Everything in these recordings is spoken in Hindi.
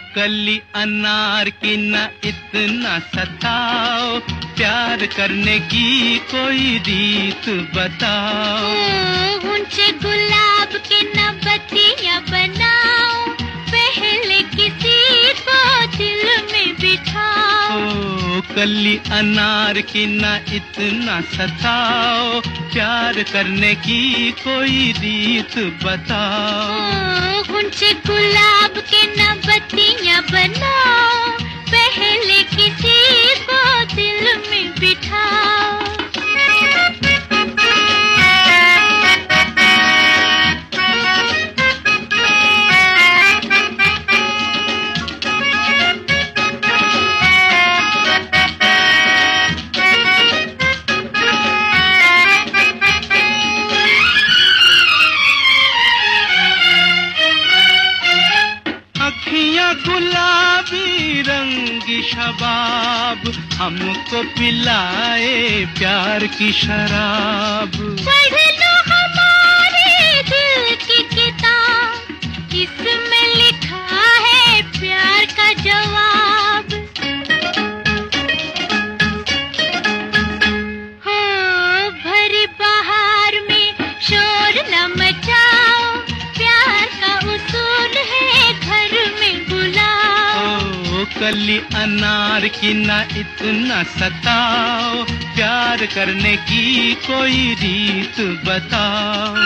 कली अनार की न इतना सताओ, प्यार करने की कोई रीत बताओ। ऊंचे गुलाब के न बत्तियां बनाओ, पहले किसी को दिल में बिठाओ। कली अनार की न इतना सताओ, प्यार करने की कोई रीत बताओ। ऊंचे गुलाब के न बत्तियां बनाओ, पहले किसी को दिल में बिठाओ। अखियाँ गुलाबी रंगी शबाब, हमको पिलाए प्यार की शराब। पढ़ लो हमारे दिल की किताब, इसमें लिखा है प्यार का जवाब। हो भरी बहार में शोर न मचाओ, प्यार का उसूल है घर में बुलाओ। कली अनार की न इतना सताओ, प्यार करने की कोई रीत बताओ।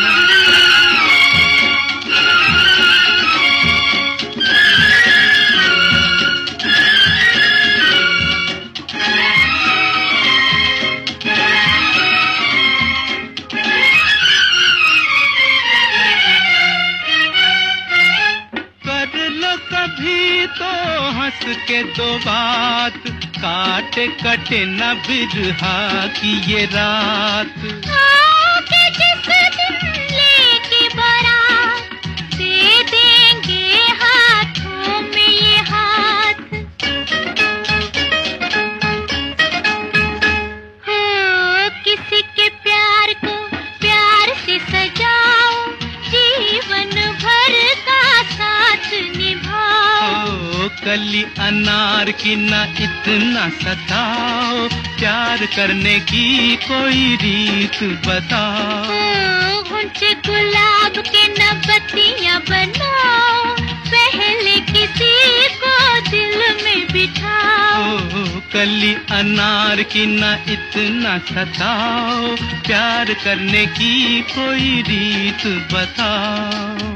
कभी तो हंस के दो बात, काटे कटे न बिरहा की ये रात। आओगे जिस दिन लेके बारात, दे देंगे हाथों में ये हाथ। हो किसी के प्यार को प्यार से सजाओ, जीवन भर का साथ निभाओ। कली अनार की न इतना सताओ, प्यार करने की कोई रीत बताओ। ऊंचे गुलाब के न बत्तियां बनाओ, पहले किसी को दिल में बिठाओ। कली अनार की न इतना सताओ, प्यार करने की कोई रीत बताओ।